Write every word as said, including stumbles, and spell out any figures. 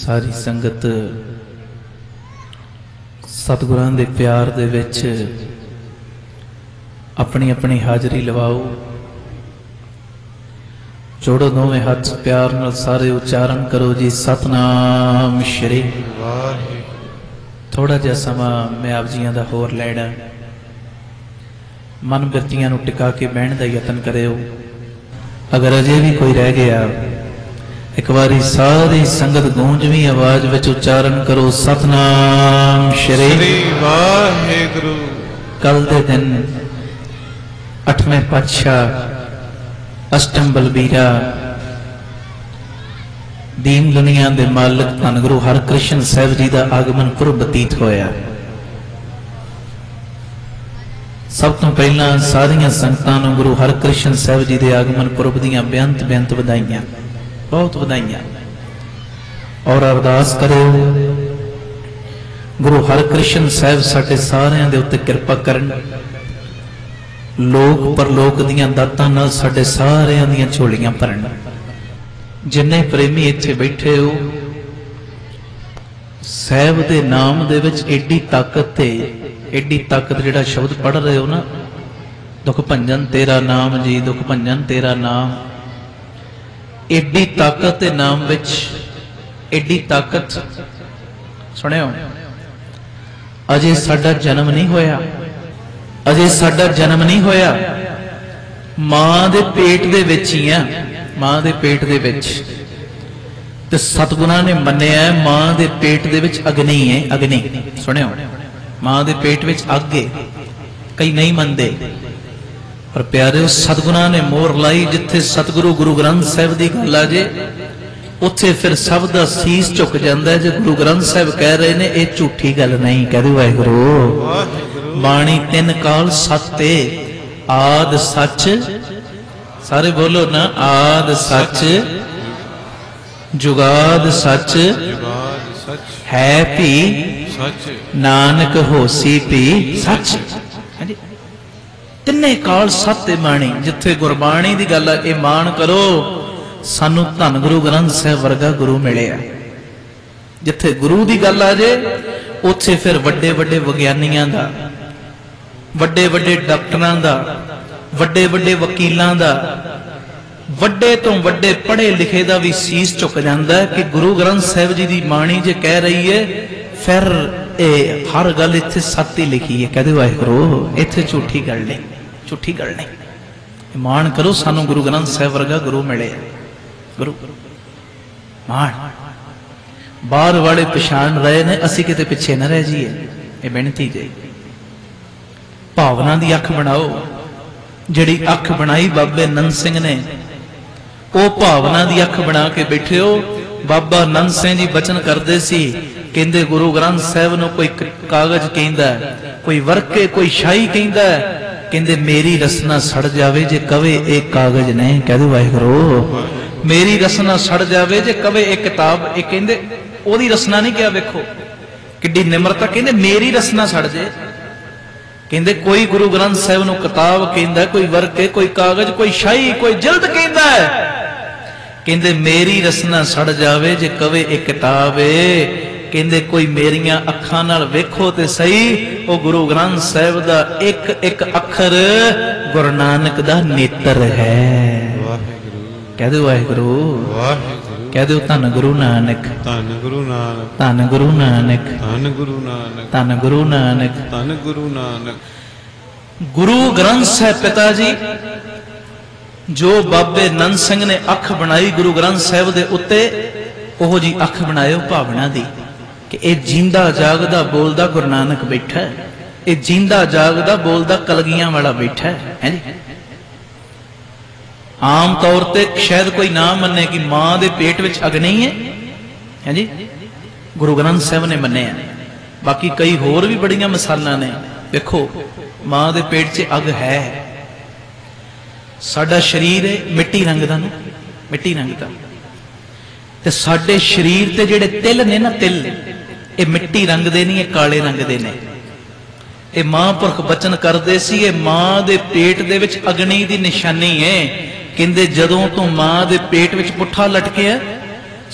सारी संगत सतगुरां दे प्यार दे विच अपनी अपनी हाजरी लवाओ। जोड़ो दोवें हाथ प्यार नाल सारे उच्चारण करो जी सतनाम श्री वाहिगुरू। थोड़ा जिहा समा मैं आप जियां दा होर लैना, मन बिरतियां नूं टिका के बहन का यतन करियो। अगर अजे भी कोई रह गया, एक बारी सारी संगत गूंजवी आवाज विच उच्चारण करो सतनाम श्री वाहिगुरू। कल दे दिन अठवें पातशाह अष्टम बलबीरा दीन दुनिया दे मालिक धन गुरु हरकृष्ण साहिब जी का आगमन पुरब बतीत होया। सब तो पहला सारिया संगतां नूं गुरु हरकृष्ण साहिब जी के आगमन पुरब दीयां बेअंत बेअंत वधाइयां, बहुत वधाइयां। और अरदास करो गुरु हरकृष्ण साहिब साडे सारियां दे उत्ते कृपा करन, लोक परलोक दीयां दातां नाल साडे सारियां दीयां झोलियां भरन। जिन्ने प्रेमी इत्थे बैठे हो, साहिब दे नाम दे विच एडी ताकत है, एडी ताकत। जिहड़ा शब्द पढ़ रहे हो ना, दुख भंजन तेरा नाम जी, दुख भंजन तेरा नाम, एडी ताकत है नाम विच, एडी ताकत। सुनियो, अजे साडा जन्म नहीं होया, अजे साडा जन्म नहीं होया, मां दे पेट दे विच ही आ, मां दे पेट दे विच। ते सतगुरां ने मन्निया मां दे पेट दे विच अग्नि है, अग्नि। सुनियो, मां दे पेट विच अग है, कई नहीं मनदे, पर प्यारे सतगुरां ने मोहर लाई। जिथे सतगुरु गुरु ग्रंथ साहिब की गल आ जे, उत्थे फिर सब दा सीस झुक जांदा है। जे गुरु ग्रंथ साहिब कह रहे ने ये झूठी गल नहीं, कह दो वाहिगुरू। बाणी तीन काल सत्य, आद सच, सारे बोलो ना, आद सच, जुगाद सच, है भी नानक होसी भी सच। तिन्ने काल सत्य बाणी। जिथे गुरबाणी की गल है, मान करो सानू धन गुरु ग्रंथ साहिब वर्गा गुरु मिलिया। जिथे गुरु की गल आ जे, उत्थे फिर वड्डे वड्डे विग्यानियां दा, वड्डे वड्डे डॉक्टरां दा, वड्डे वड्डे वकीलां दा, वड्डे तो वड्डे पढ़े लिखे दा भी सीस झुक जांदा है कि गुरु ग्रंथ साहिब जी की बाणी जे कह रही है, फिर ए हर गल इत्थे सत्य ही लिखी है। कहदे वाहिगुरू, इत्थे झूठी गल नहीं, झूठी गल नहीं। मान करो सानू गुरु ग्रंथ साहिब वर्गा गुरु मिले। गुरु मान बाहर वाले पछाण रहे ने, असी किते पिछे न रह जाइए। ये बेनती जी, भावना की अख बनाओ। जिहड़ी अख बनाई बाबे नंद सिंह ने, वो भावना की अख बना के बैठे हो। बाबा नंद सिंह जी बचन करते सी, कहते गुरु ग्रंथ साहिब नूं कोई कागज कहंदा, कोई वर्के, कोई शाही कहंदा, कहंदे मेरी रसना सड़ जावे जे कवे एक कागज नहीं। कह दो वाहिगुरू, मेरी रसना सड़ जावे जे कवे एक किताब। एक कहंदे ओदी रसना नहीं क्या, वेखो किड्डी निमरता। कहंदे मेरी रसना सड़ जे। कहंदे कोई गुरु ग्रंथ साहिब नूं किताब कहंदा, कोई वर्के, कोई कागज, कोई शाही, कोई जिल्द कहंदा है। कहंदे मेरी रसना सड़ जावे जे कवे एक किताब है। कहंदे कोई मेरियां अखां नाल वेखो ते सही, ओ गुरु ग्रंथ साहिब दा एक एक अखर गुरु नानक दा नेत्र है। कह दो वाहिगुरू, कह दो धन गुरु नानक, धन गुरु नानक, धन गुरु नानक, धन गुरु नानक, धन गुरु नानक, धन गुरु नानक। गुरु ग्रंथ साहिब पिता जी जो बाबे नंद सिंह ने अख बनाई गुरु ग्रंथ साहिब दे उत्ते, ओहो जी अख बनायो भावना दी कि ये जींदा जागदा बोलदा गुरु नानक बैठा है, ये जींदा जागदा बोलदा कलगियां वाला बैठा है, है जी। आम तौर पर शायद कोई ना मन्ने कि मां दे पेट विच अग्नि है, है जी। गुरु ग्रंथ साहिब ने मन्निया। बाकी कई होर भी बड़ियां मिसालां ने। देखो मां दे पेट च अग है। साडा शरीर है मिट्टी रंग दा, मिट्टी रंग दा, ते साडे शरीर ते जिहड़े तिल ने ना, तिल ये मिट्टी रंग दे नहीं, काले रंग दे ने। ये महापुरख बचन करते सी, ये मां दे पेट दे विच अग्नि दी निशानी है। कहंदे जदों तो मां दे पेट विच पुट्ठा लटकिया,